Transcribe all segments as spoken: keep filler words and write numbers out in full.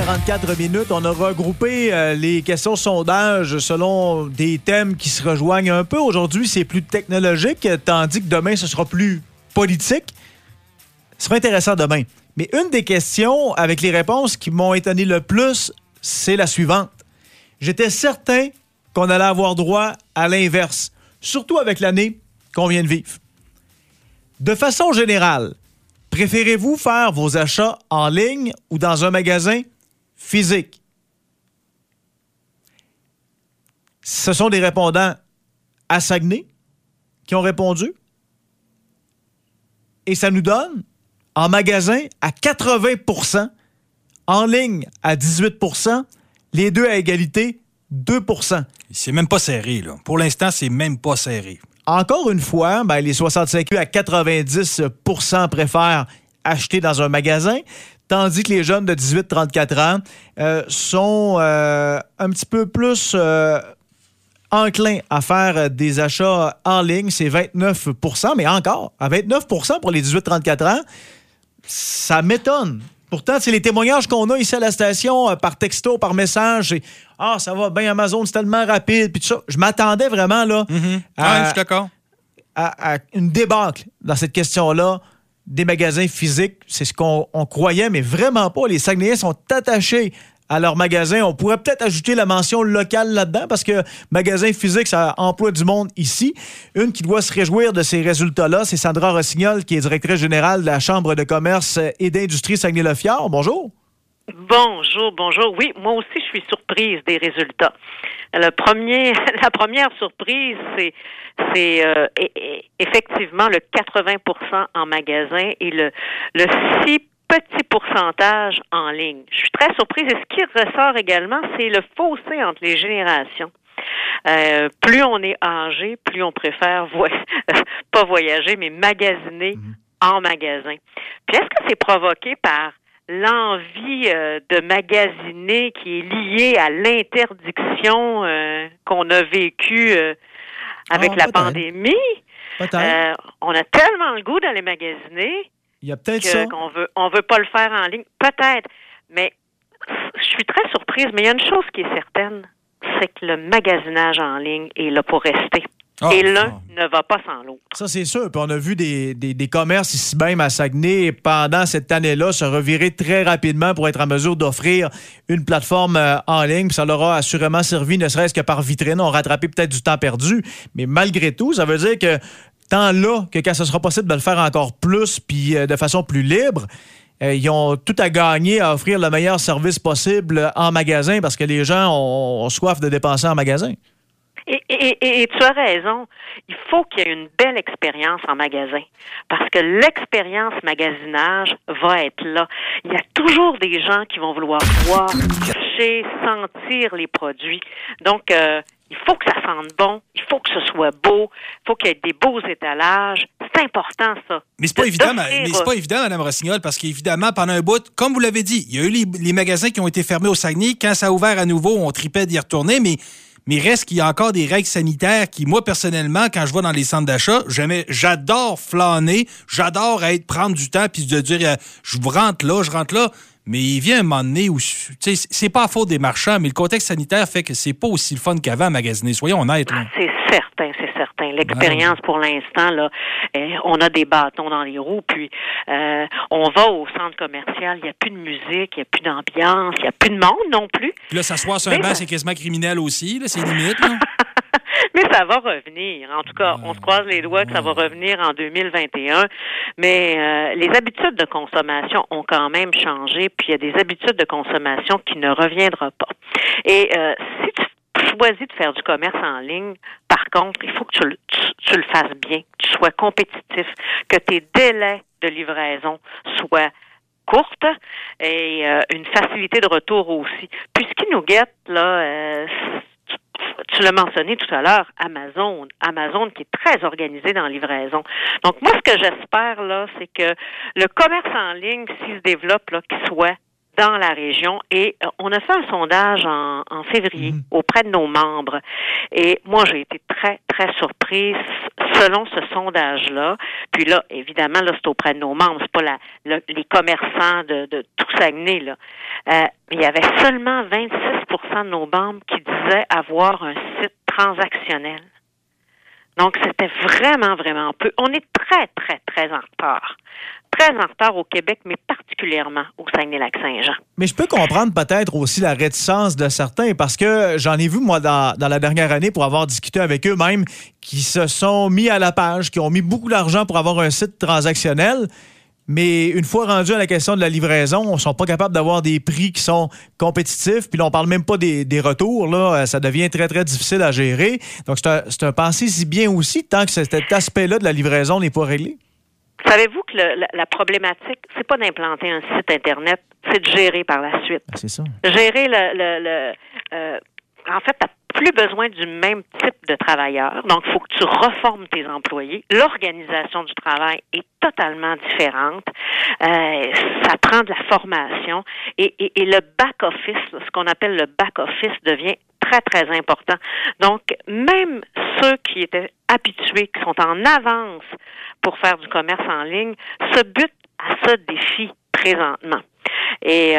quarante-quatre minutes. On a regroupé euh, les questions sondages selon des thèmes qui se rejoignent un peu. Aujourd'hui, c'est plus technologique, tandis que demain, ce sera plus politique. Ce sera intéressant demain. Mais une des questions avec les réponses qui m'ont étonné le plus, c'est la suivante. J'étais certain qu'on allait avoir droit à l'inverse, surtout avec l'année qu'on vient de vivre. De façon générale, préférez-vous faire vos achats en ligne ou dans un magasin physique? Ce sont des répondants à Saguenay qui ont répondu. Et ça nous donne, en magasin, à quatre-vingts pour cent, en ligne à dix-huit pour cent, les deux à égalité, deux pour cent. C'est même pas serré, là. Pour l'instant, c'est même pas serré. Encore une fois, ben, les soixante-cinq à quatre-vingt-dix pour cent préfèrent acheter dans un magasin, tandis que les jeunes de dix-huit à trente-quatre ans euh, sont euh, un petit peu plus euh, enclins à faire des achats en ligne. C'est vingt-neuf pour cent, mais encore, à vingt-neuf pour cent pour les dix-huit à trente-quatre ans, ça m'étonne. Pourtant, c'est les témoignages qu'on a ici à la station euh, par texto, par message. C'est « Ah, ça va bien, Amazon, c'est tellement rapide. » Puis tout ça. Je m'attendais vraiment là, Mm-hmm. à, ouais, je suis d'accord. À, à une débâcle dans cette question-là des magasins physiques. C'est ce qu'on on croyait, mais vraiment pas. Les Saguenayens sont attachés à leur magasin. On pourrait peut-être ajouter la mention locale là-dedans parce que magasin physique, ça emploie du monde ici. Une qui doit se réjouir de ces résultats-là, c'est Sandra Rossignol, qui est directrice générale de la Chambre de commerce et d'industrie Saguenay-Lafiard. Bonjour. Bonjour, bonjour. Oui, moi aussi, je suis surprise des résultats. Le premier, la première surprise, c'est, c'est euh, effectivement le quatre-vingts pour cent en magasin et le, le six petit pourcentage en ligne. Je suis très surprise. Et ce qui ressort également, c'est le fossé entre les générations. Euh, plus on est âgé, plus on préfère vo- pas voyager, mais magasiner mmh. en magasin. Puis est-ce que c'est provoqué par l'envie euh, de magasiner qui est liée à l'interdiction euh, qu'on a vécue euh, avec oh, la peut-être. pandémie? Peut-être. Euh, on a tellement le goût d'aller magasiner. Il y a peut-être que, ça. qu'on veut, on veut pas le faire en ligne. Peut-être. Mais je suis très surprise. Mais il y a une chose qui est certaine, c'est que le magasinage en ligne est là pour rester. Oh, Et l'un oh. ne va pas sans l'autre. Ça, c'est sûr. Puis on a vu des, des, des commerces ici même à Saguenay pendant cette année-là se revirer très rapidement pour être en mesure d'offrir une plateforme euh, en ligne. Puis ça leur a assurément servi, ne serait-ce que par vitrine. On a rattrapé peut-être du temps perdu. Mais malgré tout, ça veut dire que tant là que quand ce sera possible de le faire encore plus puis euh, de façon plus libre, euh, ils ont tout à gagner à offrir le meilleur service possible en magasin parce que les gens ont, ont soif de dépenser en magasin. Et, et, et, et tu as raison. Il faut qu'il y ait une belle expérience en magasin parce que l'expérience magasinage va être là. Il y a toujours des gens qui vont vouloir voir, toucher, sentir les produits. Donc, euh, il faut que ça sente bon, il faut que ce soit beau, il faut qu'il y ait des beaux étalages. C'est important, ça. Mais c'est pas évident, mais c'est pas évident, Mme Rossignol, parce qu'évidemment, pendant un bout, comme vous l'avez dit, il y a eu les, les magasins qui ont été fermés au Saguenay. Quand ça a ouvert à nouveau, on tripait d'y retourner, mais Mais reste qu'il y a encore des règles sanitaires qui, moi, personnellement, quand je vais dans les centres d'achat, jamais, j'adore flâner, j'adore être, prendre du temps puis de dire, euh, je rentre là, je rentre là. Mais il vient un moment donné où, tu sais, c'est pas à faute des marchands, mais le contexte sanitaire fait que c'est pas aussi le fun qu'avant à magasiner. Soyons honnêtes, là. Ah, c'est certain, c'est certain. L'expérience, pour l'instant, là, euh, on a des bâtons dans les roues, puis euh, on va au centre commercial, il n'y a plus de musique, il n'y a plus d'ambiance, il n'y a plus de monde non plus. Puis là, s'asseoir sur un banc, ça... c'est quasiment criminel aussi, là, c'est limite, là. Mais ça va revenir. En tout cas, on se croise les doigts que ça va revenir en deux mille vingt et un. Mais euh, les habitudes de consommation ont quand même changé, puis il y a des habitudes de consommation qui ne reviendront pas. Et euh, si tu choisis de faire du commerce en ligne, par contre, il faut que tu le, tu, tu le fasses bien, que tu sois compétitif, que tes délais de livraison soient courtes et euh, une facilité de retour aussi. Puis ce qui nous guette, là, euh, tu l'as mentionné tout à l'heure, Amazon. Amazon qui est très organisé dans la livraison. Donc, moi, ce que j'espère, là, c'est que le commerce en ligne, s'il se développe, là, qu'il soit dans la région. Et euh, on a fait un sondage en, en février mmh. auprès de nos membres. Et moi, j'ai été très, très surprise selon ce sondage-là. Puis là, évidemment, là, c'est auprès de nos membres, c'est pas la, le, les commerçants de, de tout Saguenay, là. Euh, il y avait seulement vingt-six pour cent de nos membres qui disaient avoir un site transactionnel. Donc, c'était vraiment, vraiment peu. On est très, très, très en retard. Très en retard au Québec, mais particulièrement au Saguenay-Lac-Saint-Jean. Mais je peux comprendre peut-être aussi la réticence de certains, parce que j'en ai vu, moi, dans, dans la dernière année, pour avoir discuté avec eux même, qui se sont mis à la page, qui ont mis beaucoup d'argent pour avoir un site transactionnel. Mais une fois rendu à la question de la livraison, on ne sont pas capables d'avoir des prix qui sont compétitifs. Puis là, on parle même pas des, des retours. Là, ça devient très, très difficile à gérer. Donc, c'est un, c'est un pensée si bien aussi, tant que cet aspect-là de la livraison n'est pas réglé. Savez-vous que le, la, la problématique, c'est pas d'implanter un site Internet, c'est de gérer par la suite. Ah, c'est ça. Gérer le... le, le euh, en fait, tu n'as plus besoin du même type de travailleur. Donc, il faut que tu reformes tes employés. L'organisation du travail est totalement différente. Euh, ça prend de la formation. Et, et, et le back-office, ce qu'on appelle le back-office, devient très, très important. Donc, même ceux qui étaient habitués, qui sont en avance pour faire du commerce en ligne, se butent à ce défi présentement. Et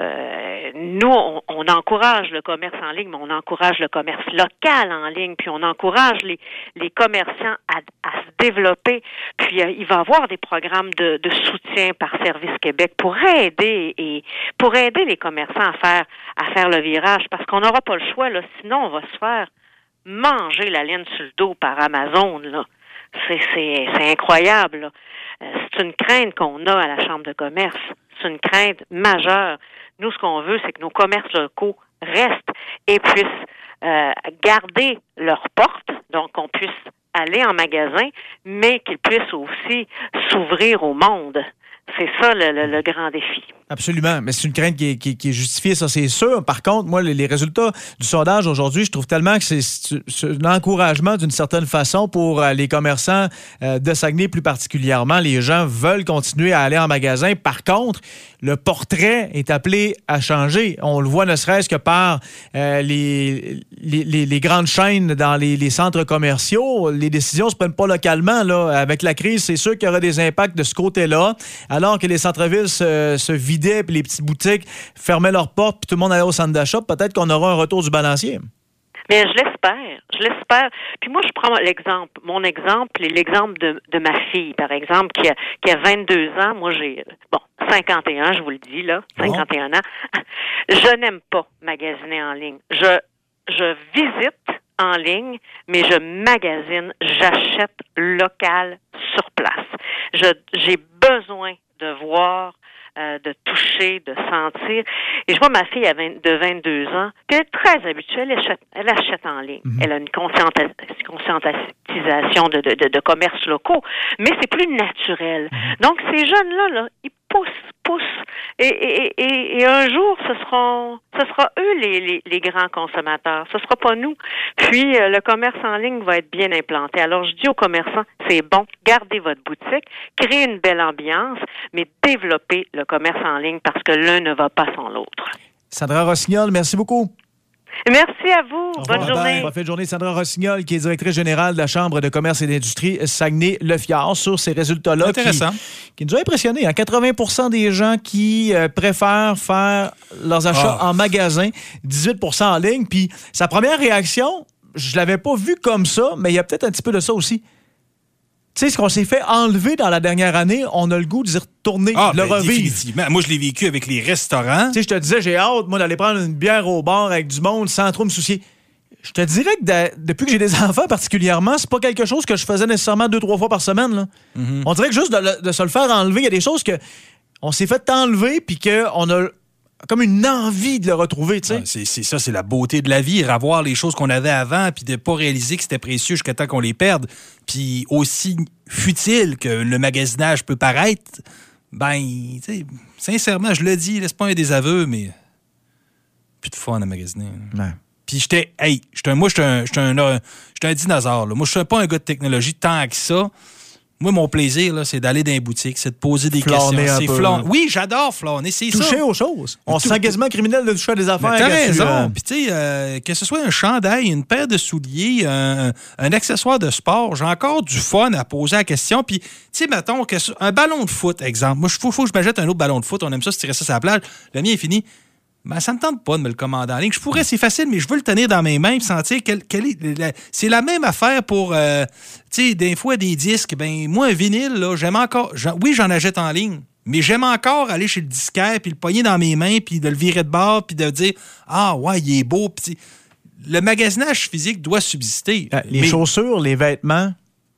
euh, nous, on, on encourage le commerce en ligne, mais on encourage le commerce local en ligne, puis on encourage les, les commerçants à, à se développer. Puis euh, il va y avoir des programmes de, de soutien par Service Québec pour aider et pour aider les commerçants à faire à faire le virage, parce qu'on n'aura pas le choix, là, sinon on va se faire manger la laine sur le dos par Amazon, là. C'est, c'est, c'est incroyable, là. Euh, c'est une crainte qu'on a à la Chambre de commerce. C'est une crainte majeure. Nous, ce qu'on veut, c'est que nos commerces locaux restent et puissent euh, garder leurs portes, donc qu'on puisse aller en magasin, mais qu'ils puissent aussi s'ouvrir au monde. C'est ça le, le, le grand défi. Absolument, mais c'est une crainte qui est, qui, qui est justifiée, ça c'est sûr. Par contre, moi, les, les résultats du sondage aujourd'hui, je trouve tellement que c'est, c'est un encouragement d'une certaine façon pour euh, les commerçants euh, de Saguenay plus particulièrement. Les gens veulent continuer à aller en magasin. Par contre, le portrait est appelé à changer. On le voit ne serait-ce que par euh, les, les, les, les grandes chaînes dans les, les centres commerciaux. Les décisions ne se prennent pas localement, là. Avec la crise, c'est sûr qu'il y aura des impacts de ce côté-là. Alors que les centres-villes se, se vidaient, puis les petites boutiques fermaient leurs portes, puis tout le monde allait au centre d'achat, peut-être qu'on aura un retour du balancier. Mais je l'espère, je l'espère. Puis moi, je prends l'exemple, mon exemple et l'exemple de, de ma fille, par exemple, qui a, qui a vingt-deux ans. Moi, j'ai, bon, cinquante et un, je vous le dis, là, cinquante et un ans. Je n'aime pas magasiner en ligne. Je, je visite en ligne, mais je magasine, j'achète local sur place. Je, j'ai besoin de voir, euh, de toucher, de sentir. Et je vois ma fille à vingt, de vingt-deux ans, puis elle est très habituée, elle achète, elle achète en ligne. Mm-hmm. Elle a une conscientis- conscientisation de, de, de, de commerces locaux, mais c'est plus naturel. Mm-hmm. Donc, ces jeunes-là, là, ils poussent, poussent, et, et, et, et un jour, ce seront, ce sera eux les, les, les grands consommateurs. Ce sera pas nous. Puis, euh, le commerce en ligne va être bien implanté. Alors, je dis aux commerçants, c'est bon, gardez votre boutique, créez une belle ambiance, mais développez le commerce en ligne parce que l'un ne va pas sans l'autre. Sandra Rossignol, merci beaucoup. Merci à vous. Bonne journée. Bonne fin de journée. Sandra Rossignol, qui est directrice générale de la Chambre de commerce et d'industrie Saguenay-Le-Fjord, sur ces résultats-là. Intéressant. Qui, qui nous ont impressionnés. Hein? quatre-vingts pour cent des gens qui euh, préfèrent faire leurs achats oh. en magasin, dix-huit pour cent en ligne. Puis sa première réaction, je l'avais pas vue comme ça, mais il y a peut-être un petit peu de ça aussi. Tu sais, ce qu'on s'est fait enlever dans la dernière année, on a le goût d'y retourner, ah, de le ben, revivre. Définitivement. Moi, je l'ai vécu avec les restaurants. Tu sais, je te disais, j'ai hâte, moi, d'aller prendre une bière au bar avec du monde sans trop me soucier. Je te dirais que de, depuis que j'ai des enfants particulièrement, c'est pas quelque chose que je faisais nécessairement deux, trois fois par semaine. Là. Mm-hmm. On dirait que juste de, de se le faire enlever, il y a des choses que on s'est fait enlever puis qu'on a comme une envie de le retrouver, tu sais. Ah, c'est, c'est ça, c'est la beauté de la vie, revoir les choses qu'on avait avant, puis de pas réaliser que c'était précieux jusqu'à temps qu'on les perde. Puis aussi futile que le magasinage peut paraître, ben, tu sais, sincèrement, je le dis, là, c'est pas un désaveu, mais plus de fun à magasiner. Ouais. Puis j'étais, hey, j'étais un, moi, j'étais un, j'étais un, j'étais un dinosaure, là. Moi, je suis pas un gars de technologie tant que ça. Moi, mon plaisir, là, c'est d'aller dans les boutiques, c'est de poser des flâner questions. Un c'est peu, flâner. Oui, j'adore flâner, c'est toucher ça. Toucher aux choses. On se sent quasiment criminel de toucher à des affaires. T'as raison. Euh... Puis, tu sais, euh, que ce soit un chandail, une paire de souliers, un, un accessoire de sport, j'ai encore du fun à poser la question. Puis, tu sais, mettons, que un ballon de foot, exemple. Moi, il faut, faut que je m'achète un autre ballon de foot. On aime ça, se tirer ça sur la plage. Le mien est fini. Ben, ça me tente pas de me le commander en ligne. Je pourrais, c'est facile, mais je veux le tenir dans mes mains et sentir quel, quel est. La, c'est la même affaire pour, euh, tu sais, des fois, des disques. Ben, moi, un vinyle, là, j'aime encore. J'en, oui, j'en achète en ligne, mais j'aime encore aller chez le disquaire puis le pogner dans mes mains puis de le virer de bord puis de dire ah, ouais, il est beau. Pis le magasinage physique doit subsister. Euh, les mais... chaussures, les vêtements,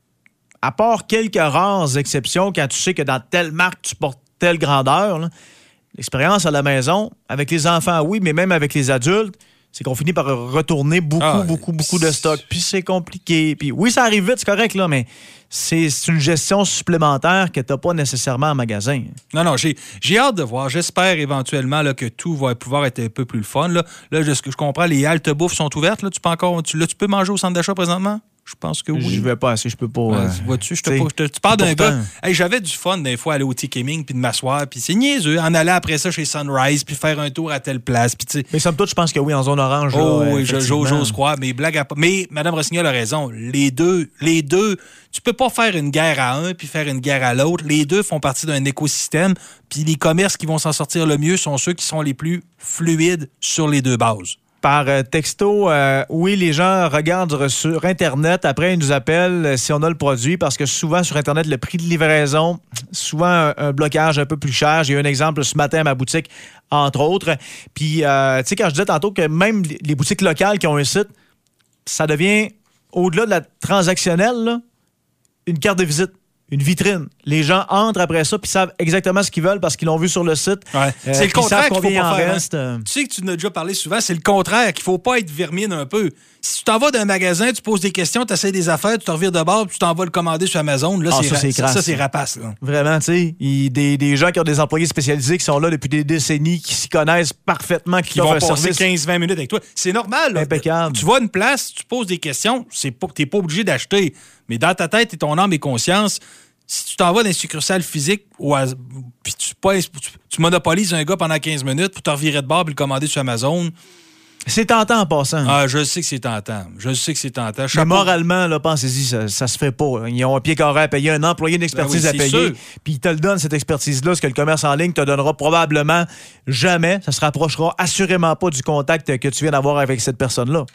à part quelques rares exceptions, quand tu sais que dans telle marque, tu portes telle grandeur, là, l'expérience à la maison, avec les enfants, oui, mais même avec les adultes, c'est qu'on finit par retourner beaucoup, ah, beaucoup, beaucoup de stock. Puis c'est compliqué. Puis oui, ça arrive vite, c'est correct, là, mais c'est, c'est une gestion supplémentaire que tu n'as pas nécessairement en magasin. Non, non, j'ai, j'ai hâte de voir. J'espère éventuellement là, que tout va pouvoir être un peu plus le fun. Là, là de ce que je comprends, les haltes bouffe sont ouvertes. Là, tu peux encore, tu, là, tu peux manger au centre d'achat présentement? Je pense que oui. Je vais pas assez, je peux pas. Ouais, euh, vois-tu, je te, je te, tu parles d'un gars. Hey, j'avais du fun des fois aller au T-Gaming puis de m'asseoir, puis c'est niaiseux. En allant après ça chez Sunrise, puis faire un tour à telle place. Puis, mais somme toute, je pense que oui, en zone orange. Oh là, oui, j'ose croire. Mais blague à... Mais Mme Rossignol a raison. Les deux, les deux, tu peux pas faire une guerre à un puis faire une guerre à l'autre. Les deux font partie d'un écosystème. Puis les commerces qui vont s'en sortir le mieux sont ceux qui sont les plus fluides sur les deux bases. Par texto, euh, oui, les gens regardent sur Internet. Après, ils nous appellent si on a le produit parce que souvent, sur Internet, le prix de livraison, souvent un, un blocage un peu plus cher. J'ai eu un exemple ce matin à ma boutique, entre autres. Puis, euh, tu sais, quand je disais tantôt que même les boutiques locales qui ont un site, ça devient, au-delà de la transactionnelle, là, une carte de visite. Une vitrine. Les gens entrent après ça puis savent exactement ce qu'ils veulent parce qu'ils l'ont vu sur le site. Ouais. Euh, c'est le contraire qu'il faut pas faire. Reste, hein? Tu sais que tu nous as déjà parlé souvent, c'est le contraire, qu'il faut pas être vermine un peu. Si tu t'en vas d'un magasin, tu poses des questions, tu essaies des affaires, tu te revires de bord, puis tu t'en vas le commander sur Amazon. Là, ah, c'est, ça, c'est, ra- ça, c'est rapace. Là. Vraiment, tu sais, des, des gens qui ont des employés spécialisés qui sont là depuis des décennies, qui s'y connaissent parfaitement, qui, qui vont passer quinze vingt minutes avec toi. C'est normal. Là. Impeccable. Tu vas à une place, tu poses des questions, c'est pas, t'es pas obligé d'acheter. Mais dans ta tête et ton âme et conscience, si tu t'en vas dans les succursales physiques puis tu, tu, tu monopolises un gars pendant quinze minutes pour te revirer de bord et le commander sur Amazon. C'est tentant en passant. Ah, je sais que c'est tentant. Je sais que c'est tentant. Mais moralement, là, pensez-y, ça, ça se fait pas. Ils ont un pied carré à payer, un employé d'expertise ben oui, à payer. Puis ils te le donnent, cette expertise-là, ce que le commerce en ligne te donnera probablement jamais. Ça se rapprochera assurément pas du contact que tu viens d'avoir avec cette personne-là.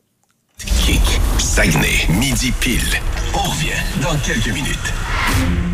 Kick, Saguenay, midi pile. On revient dans quelques minutes.